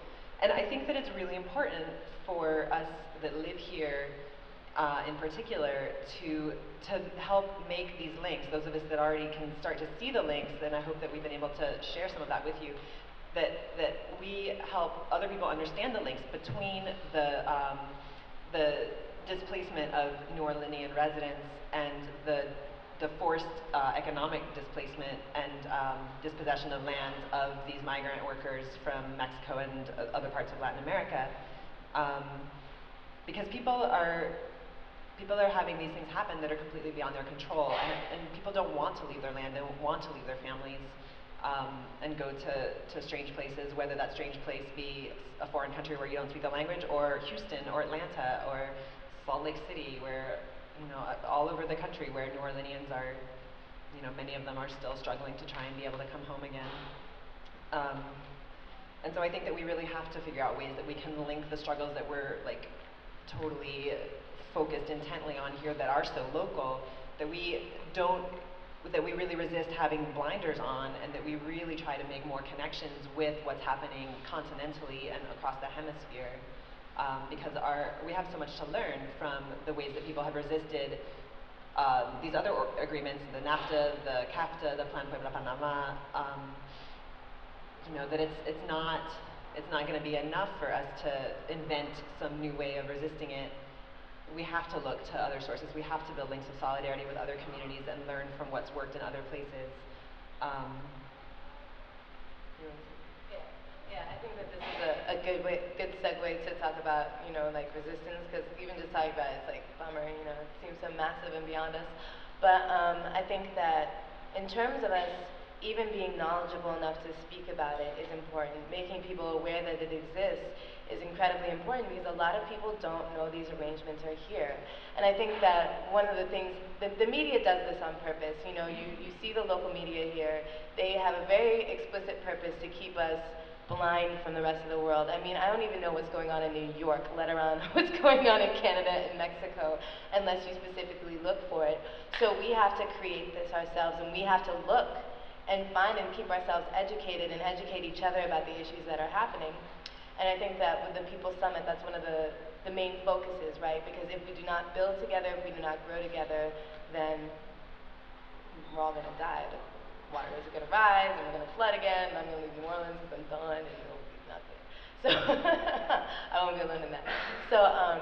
and I think that it's really important for us that live here, uh, in particular, to to help make these links. Those of us that already can start to see the links, and I hope that we've been able to share some of that with you, that that we help other people understand the links between the um, the displacement of New Orleanian residents and the the forced uh, economic displacement and um, dispossession of land of these migrant workers from Mexico and uh, other parts of Latin America. Um, because people are, people are having these things happen that are completely beyond their control, and, and people don't want to leave their land, they don't want to leave their families um, and go to, to strange places, whether that strange place be a foreign country where you don't speak the language, or Houston, or Atlanta, or Salt Lake City, where, you know, all over the country where New Orleanians are, you know, many of them are still struggling to try and be able to come home again. Um, and so I think that we really have to figure out ways that we can link the struggles that we're like totally focused intently on here that are so local, that we don't, that we really resist having blinders on, and that we really try to make more connections with what's happening continentally and across the hemisphere. Um, because our, we have so much to learn from the ways that people have resisted uh, these other or agreements, the NAFTA, the CAFTA, the Plan Puebla-Panama, um, you know, that it's, it's not, it's not going to be enough for us to invent some new way of resisting it. We have to look to other sources. We have to build links of solidarity with other communities and learn from what's worked in other places. Um, Yeah, I think that this is a, a good way, good segue to talk about, you know, like resistance, because even just talking about it, it's like, bummer, you know, it seems so massive and beyond us. But um, I think that in terms of us even being knowledgeable enough to speak about it is important. Making people aware that it exists is incredibly important, because a lot of people don't know these arrangements are here. And I think that one of the things, the, the media does this on purpose. You know, you, you see the local media here, they have a very explicit purpose to keep us blind from the rest of the world. I mean, I don't even know what's going on in New York, let alone what's going on in Canada and Mexico, unless you specifically look for it. So we have to create this ourselves, and we have to look and find and keep ourselves educated and educate each other about the issues that are happening. And I think that with the People's Summit, that's one of the, the main focuses, right? Because if we do not build together, if we do not grow together, then we're all gonna die. Water is going to rise, and we're going to flood again, and I'm going to leave New Orleans because I'm done, and it'll be nothing. So, I won't be alone in that. So, um,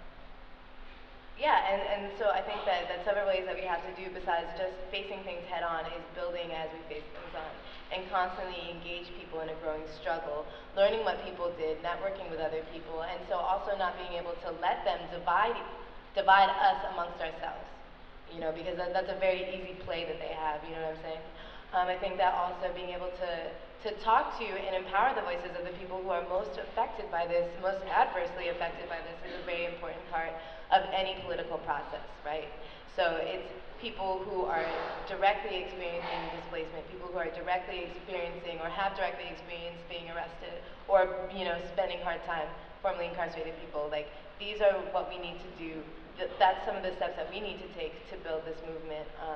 yeah, and, and so I think that, that several ways that we have to do besides just facing things head on is building as we face things on, and constantly engage people in a growing struggle, learning what people did, networking with other people, and so also not being able to let them divide, divide us amongst ourselves, you know, because that, that's a very easy play that they have, you know what I'm saying? Um, I think that also being able to, to talk to and empower the voices of the people who are most affected by this, most adversely affected by this, is a very important part of any political process, right? So it's people who are directly experiencing displacement, people who are directly experiencing or have directly experienced being arrested or, you know, spending hard time, formerly incarcerated people. Like, these are what we need to do. Th that's some of the steps that we need to take to build this movement. Um,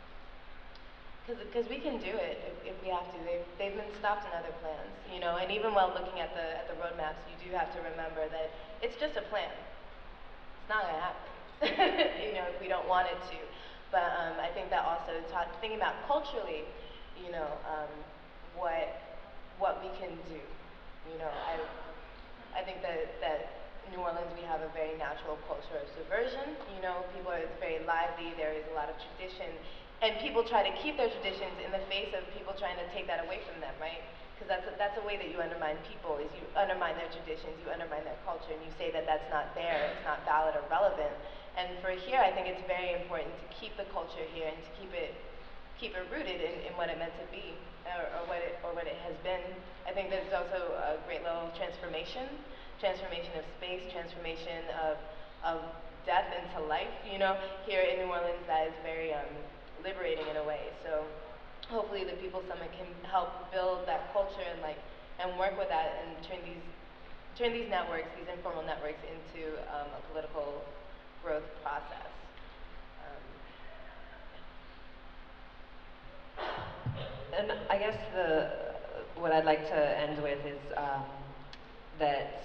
Because we can do it if, if we have to. They've, they've been stopped in other plans, you know. And even while looking at the at the roadmaps, you do have to remember that it's just a plan. It's not going to happen, you know, if we don't want it to. But um, I think that also taught, thinking about culturally, you know, um, what what we can do. You know, I I think that that New Orleans, we have a very natural culture of subversion. You know, people are, it's very lively. There is a lot of tradition. And people try to keep their traditions in the face of people trying to take that away from them, right? Because that's a, that's a way that you undermine people, is you undermine their traditions, you undermine their culture, and you say that that's not there, it's not valid or relevant. And for here, I think it's very important to keep the culture here and to keep it keep it rooted in, in what it meant to be, or, or what it or what it has been. I think there's also a great level of transformation, transformation of space, transformation of of death into life. You know, here in New Orleans, that is very um, liberating in a way. So hopefully the People's Summit can help build that culture and like and work with that and turn these turn these networks, these informal networks, into um, a political growth process. Um, And I guess the what I'd like to end with is um, that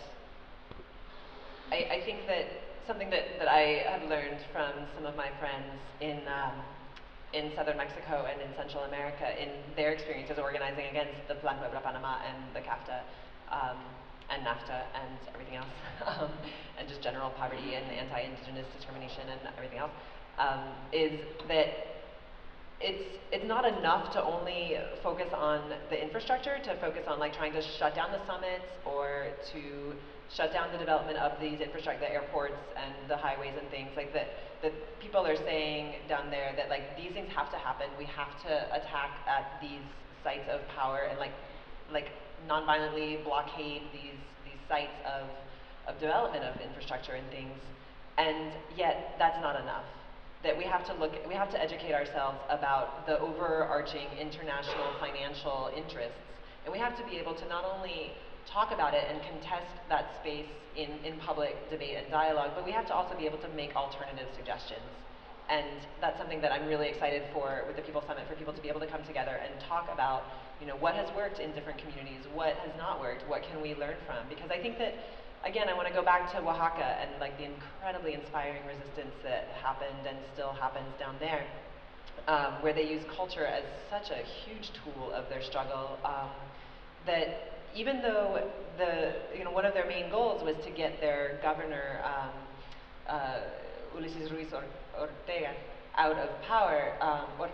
I, I think that something that, that I have learned from some of my friends in um, in southern Mexico and in Central America in their experiences organizing against the Plan Puebla Panama and the CAFTA um, and NAFTA and everything else, um, and just general poverty and anti-indigenous discrimination and everything else, um, is that it's it's not enough to only focus on the infrastructure, to focus on like trying to shut down the summits or to shut down the development of these infrastructure, the airports and the highways and things like that. That people are saying down there that like these things have to happen. We have to attack at these sites of power and like like non-violently blockade these these sites of of development of infrastructure and things. And yet that's not enough. That we have to look, we have to educate ourselves about the overarching international financial interests. And we have to be able to not only talk about it and contest that space in, in public debate and dialogue, but we have to also be able to make alternative suggestions. And that's something that I'm really excited for with the People Summit, for people to be able to come together and talk about, you know, what has worked in different communities, what has not worked, what can we learn from? Because I think that, again, I want to go back to Oaxaca and like the incredibly inspiring resistance that happened and still happens down there, um, where they use culture as such a huge tool of their struggle. Um, that even though the you know one of their main goals was to get their governor um, uh, Ulises Ruiz Ortega out of power, um, or,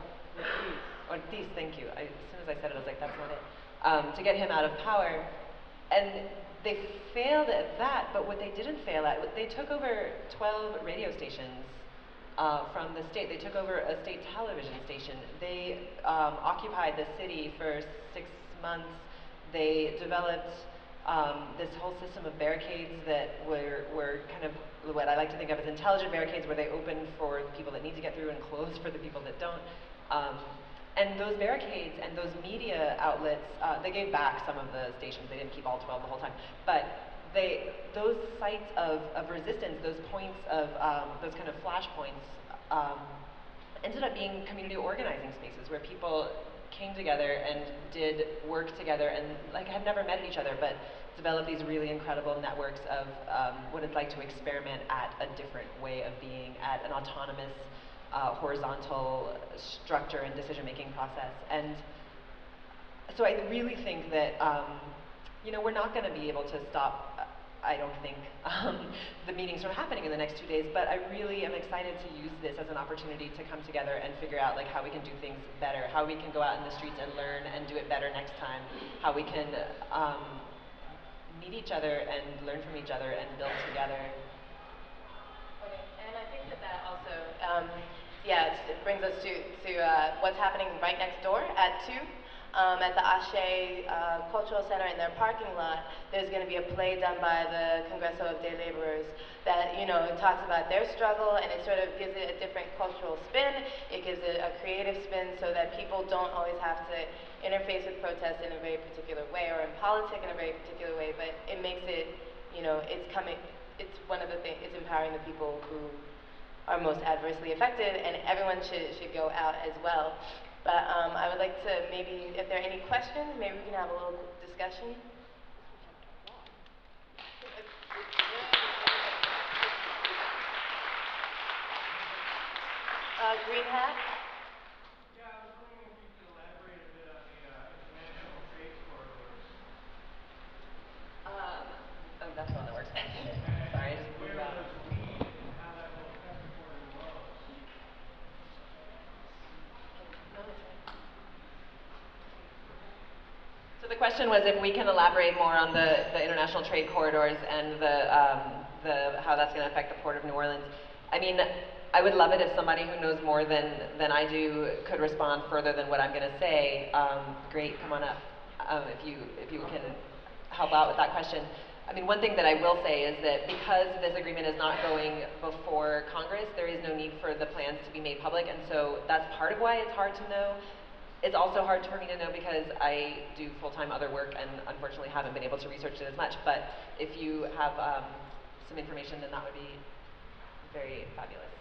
Ortiz, thank you. I, as soon as I said it, I was like, that's not it. Um, to get him out of power, and they failed at that, but what they didn't fail at, they took over twelve radio stations uh, from the state. They took over a state television station. They um, occupied the city for six months. They developed um, this whole system of barricades that were, were kind of what I like to think of as intelligent barricades, where they open for the people that need to get through and close for the people that don't. Um, And those barricades and those media outlets, uh, they gave back some of the stations. They didn't keep all twelve the whole time. But they, those sites of, of resistance, those points of, um, those kind of flashpoints, um, ended up being community organizing spaces where people came together and did work together and like had never met each other, but developed these really incredible networks of um, what it's like to experiment at a different way of being, at an autonomous Uh, horizontal structure and decision-making process. And so I really think that, um, you know, we're not going to be able to stop, I don't think, um, the meetings from happening in the next two days, but I really am excited to use this as an opportunity to come together and figure out like how we can do things better, how we can go out in the streets and learn and do it better next time, how we can um, meet each other and learn from each other and build together. Okay, and I think that that also, um, yeah, it's, it brings us to, to uh, what's happening right next door at two. Um, at the Ashe uh, Cultural Center in their parking lot, there's going to be a play done by the Congreso of Day Laborers that, you know, it talks about their struggle and it sort of gives it a different cultural spin. It gives it a creative spin so that people don't always have to interface with protest in a very particular way or in politics in a very particular way, but it makes it, you know, it's coming, it's one of the things, it's empowering the people who are most adversely affected, and everyone should, should go out as well. But um, I would like to maybe, if there are any questions, maybe we can have a little discussion. Uh, green hat? Yeah, I was wondering if you could elaborate a bit on the uh, international trade corridors. Um, oh, that's the one that works. And Sorry, I just where moved out. those lead and how that will affect the Port of New Orleans. So the question was if we can elaborate more on the, the international trade corridors and the, um, the, how that's going to affect the Port of New Orleans. I mean, I would love it if somebody who knows more than, than I do could respond further than what I'm going to say. Um, great, come on up um, if, you, if you can help out with that question. I mean, one thing that I will say is that because this agreement is not going before Congress, there is no need for the plans to be made public, and so that's part of why it's hard to know. It's also hard for me to know because I do full-time other work and unfortunately haven't been able to research it as much, but if you have um, some information, then that would be very fabulous.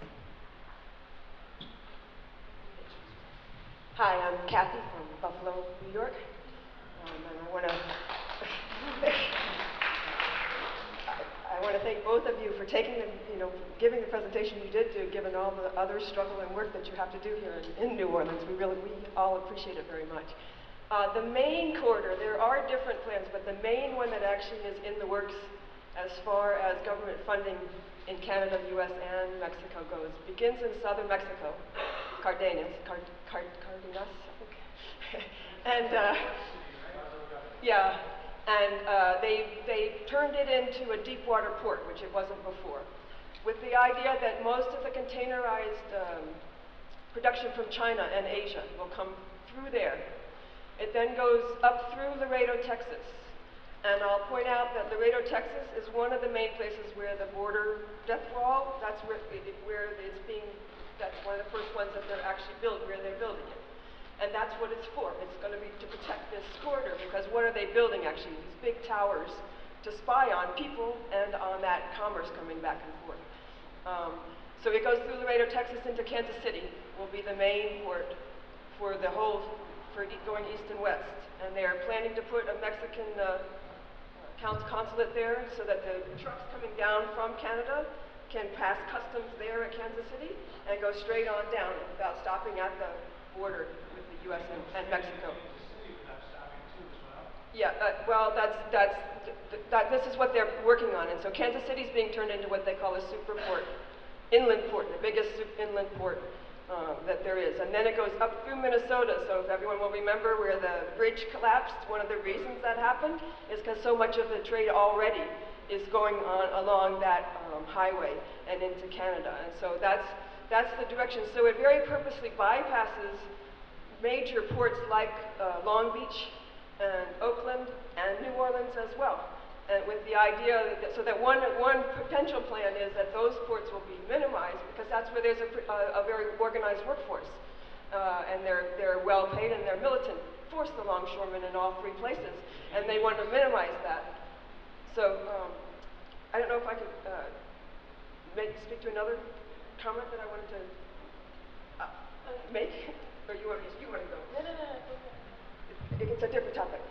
Hi, I'm Kathy from Buffalo, New York. Um, and I want to want to thank both of you for taking the, you know, giving the presentation you did do, given all the other struggle and work that you have to do here in, in New Orleans. We really, we all appreciate it very much. Uh, the main corridor, there are different plans, but the main one that actually is in the works as far as government funding in Canada, U S, and Mexico goes, begins in southern Mexico, Cardenas, Card, Card, Cardenas, I think. and, uh, yeah, and uh, they, they turned it into a deep water port, which it wasn't before, with the idea that most of the containerized um, production from China and Asia will come through there. It then goes up through Laredo, Texas. And I'll point out that Laredo, Texas is one of the main places where the border death wall, that's where, it, where it's being, that's one of the first ones that they're actually building, where they're building it. And that's what it's for. It's going to be to protect this corridor, because what are they building actually? These big towers to spy on people and on that commerce coming back and forth. Um, so it goes through Laredo, Texas into Kansas City, will be the main port for the whole, for going east and west. And they are planning to put a Mexican uh, consulate there so that the trucks coming down from Canada can pass customs there at Kansas City and go straight on down without stopping at the border with the U S and, and Mexico. Yeah, uh, well, that's, that's, th that, this is what they're working on. And so Kansas City is being turned into what they call a super port, inland port, the biggest inland port uh, that there is. And then it goes up through Minnesota. So if everyone will remember where the bridge collapsed, one of the reasons that happened is because so much of the trade already is going on along that um, highway and into Canada. And so that's, that's the direction. So it very purposely bypasses major ports like uh, Long Beach and Oakland and New Orleans as well. And with the idea that, so that one, one potential plan is that those ports will be minimized, because that's where there's a, a, a very organized workforce. Uh, and they're, they're well paid and they're militant force, the longshoremen in all three places. And they want to minimize that. So um, I don't know if I could uh, make, speak to another comment that I wanted to uh, make, or you want, you want to go? No, no, no, no. It, it's a different topic.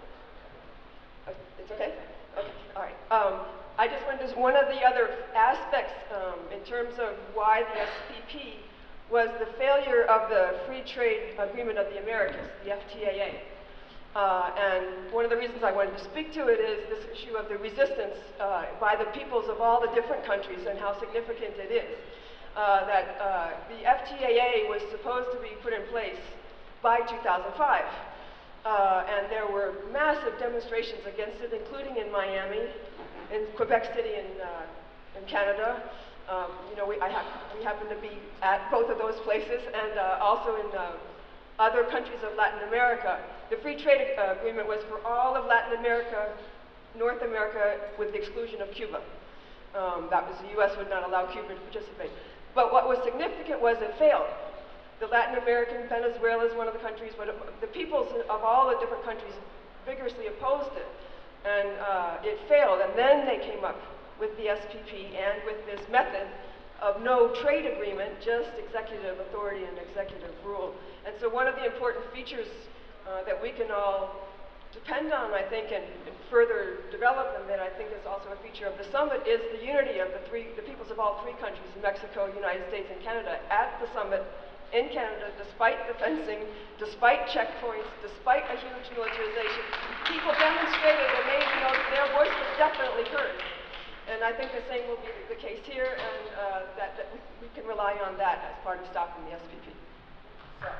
Uh, it's okay? Okay, all right. Um, I just wanted to, one of the other aspects um, in terms of why the S P P was the failure of the Free Trade Agreement of the Americas, the F T A A. Uh, and one of the reasons I wanted to speak to it is this issue of the resistance uh, by the peoples of all the different countries and how significant it is. Uh, that uh, the F T A A was supposed to be put in place by two thousand five. Uh, and there were massive demonstrations against it, including in Miami, in Quebec City in, uh, in Canada. Um, you know, we, I ha we happen to be at both of those places, and uh, also in uh, other countries of Latin America. The free trade uh, agreement was for all of Latin America, North America, with the exclusion of Cuba. Um, that was, the U S would not allow Cuba to participate. But what was significant was it failed. The Latin American, Venezuela is one of the countries, but the peoples of all the different countries vigorously opposed it. And uh, it failed, and then they came up with the S P P and with this method of no trade agreement, just executive authority and executive rule. And so one of the important features uh, that we can all depend on, I think, and, and further develop, and that I think is also a feature of the summit, is the unity of the three, the peoples of all three countries, Mexico, United States, and Canada, at the summit in Canada, despite the fencing, despite checkpoints, despite a huge militarization. People demonstrated and made, you know, their voice was definitely heard. And I think the same will be the case here, and uh, that, that we, we can rely on that as part of stopping the S P P. So.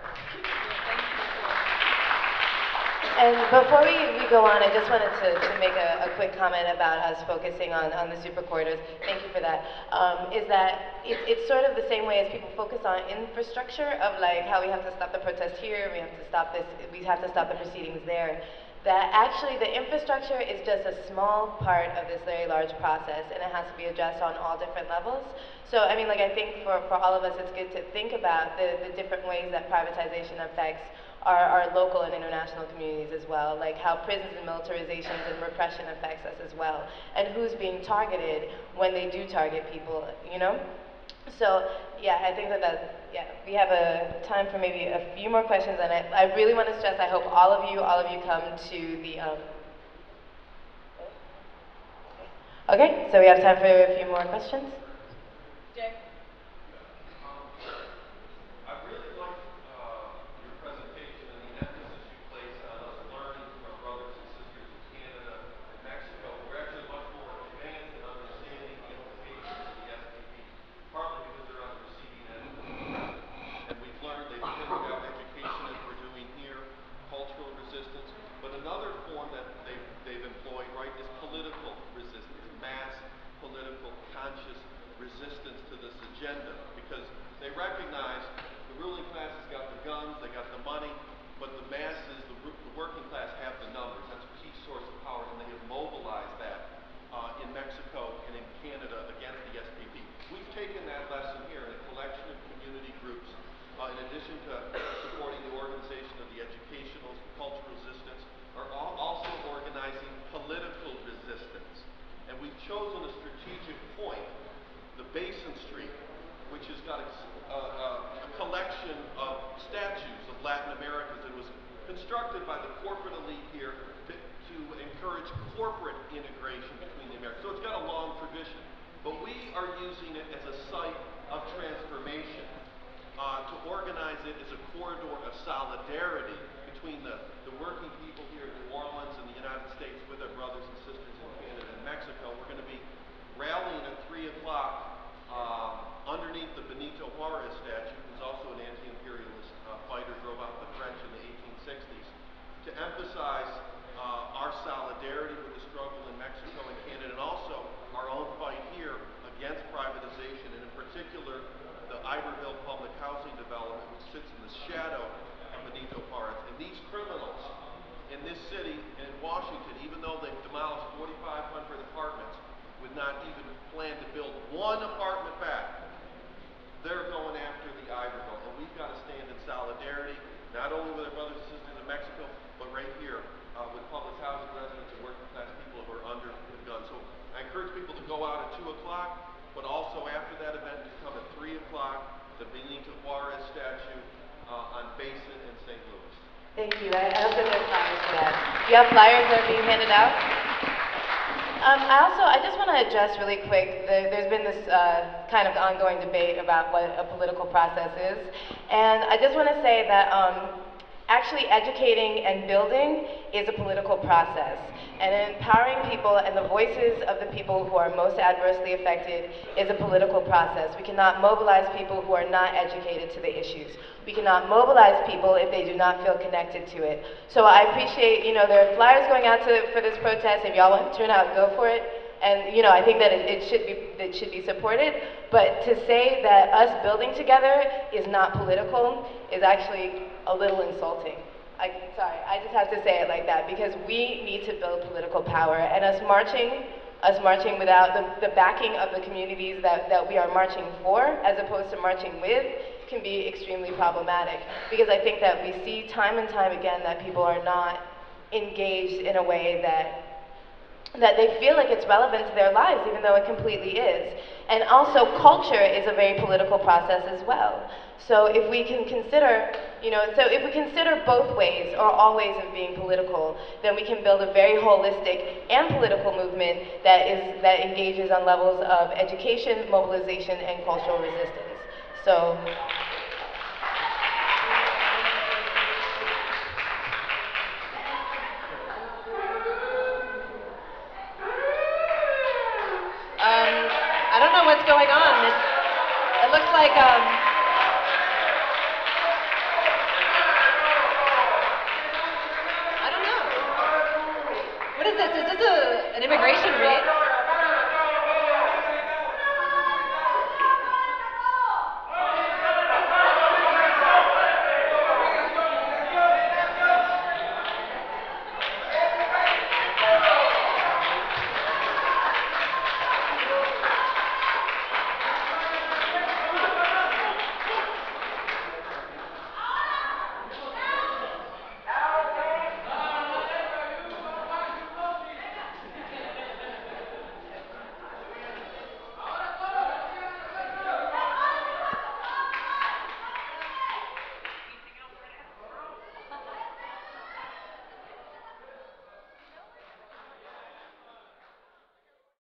And before we, we go on, I just wanted to, to make a, a quick comment about us focusing on, on the super corridors. Thank you for that. Um, is that it, it's sort of the same way as people focus on infrastructure of like how we have to stop the protest here, we have to stop this, we have to stop the proceedings there. That actually the infrastructure is just a small part of this very large process, and it has to be addressed on all different levels. So I mean, like I think for, for all of us, it's good to think about the, the different ways that privatization affects Our, our local and international communities as well, like how prisons and militarizations and repression affects us as well, and who's being targeted when they do target people, you know? So, yeah, I think that, that yeah, we have a time for maybe a few more questions, and I, I really want to stress, I hope all of you, all of you come to the, um, Okay, so we have time for a few more questions. Jay? I really liked uh, your presentation and the emphasis you place on us learning from our brothers and sisters in Canada and Mexico. We're actually much more advanced in understanding the implications of the S P P, partly because they're on the receiving end of the present. And we've learned they've carried out education as we're doing here, cultural resistance. But another form that they've, they've employed, right, is political resistance, mass political conscious resistance to this agenda, because they recognize the ruling class has got the guns, they got the money, but the masses, the, the working class have the numbers. That's a key source of power, and they have mobilized that uh, in Mexico and in Canada against the S P P. We've taken that lesson here in a collection of community groups, uh, in addition to supporting the organization of the educationals, the cultural resistance, are all also organizing political resistance. And we've chosen a strategic point, the Basin Street, which has got a, a, a collection of statues of Latin Americans. It was constructed by the corporate elite here to, to encourage corporate integration between the Americas. So it's got a long tradition. But we are using it as a site of transformation, uh, to organize it as a corridor of solidarity between the, the working people here in New Orleans and the United States with our brothers and sisters in Canada and Mexico. We're going to be rallying at three o'clock um, underneath the Benito Juarez statue, who's also an anti-imperialist uh, fighter, drove out the French in the eighteen sixties, to emphasize uh, our solidarity with the struggle in Mexico and Canada, and also our own fight here against privatization, and in particular, the Iberville public housing development, which sits in the shadow of Benito Juarez. And these criminals in this city and in Washington, even though they've demolished forty-five hundred apartments, would not even plan to build one apartment back. They're going after the Iberville, and we've got to stand in solidarity, not only with our brothers and sisters in Mexico, but right here uh, with public housing residents and working class people who are under the gun. So I encourage people to go out at two o'clock, but also after that event to come at three o'clock, the Benito Juarez statue uh, on Basin in Saint Louis. Thank you. I, I hope that there are flyers for that. Do you have flyers that are being handed out? Um, I also, I just want to address really quick, the, there's been this uh, kind of ongoing debate about what a political process is. And I just want to say that um, actually educating and building is a political process. And empowering people and the voices of the people who are most adversely affected is a political process. We cannot mobilize people who are not educated to the issues. We cannot mobilize people if they do not feel connected to it. So I appreciate, you know, there are flyers going out to, for this protest. If y'all want to turn out, go for it. And, you know, I think that it, it should be it should be supported. But to say that us building together is not political is actually a little insulting. I, sorry, I just have to say it like that, because we need to build political power, and us marching, us marching without the, the backing of the communities that, that we are marching for, as opposed to marching with, can be extremely problematic. Because I think that we see time and time again that people are not engaged in a way that that they feel like it's relevant to their lives, even though it completely is. And also, culture is a very political process as well. So if we can consider, you know, so if we consider both ways, or all ways of being political, then we can build a very holistic and political movement that is, that engages on levels of education, mobilization, and cultural resistance. So. Um, I don't know what's going on. It, it looks like um,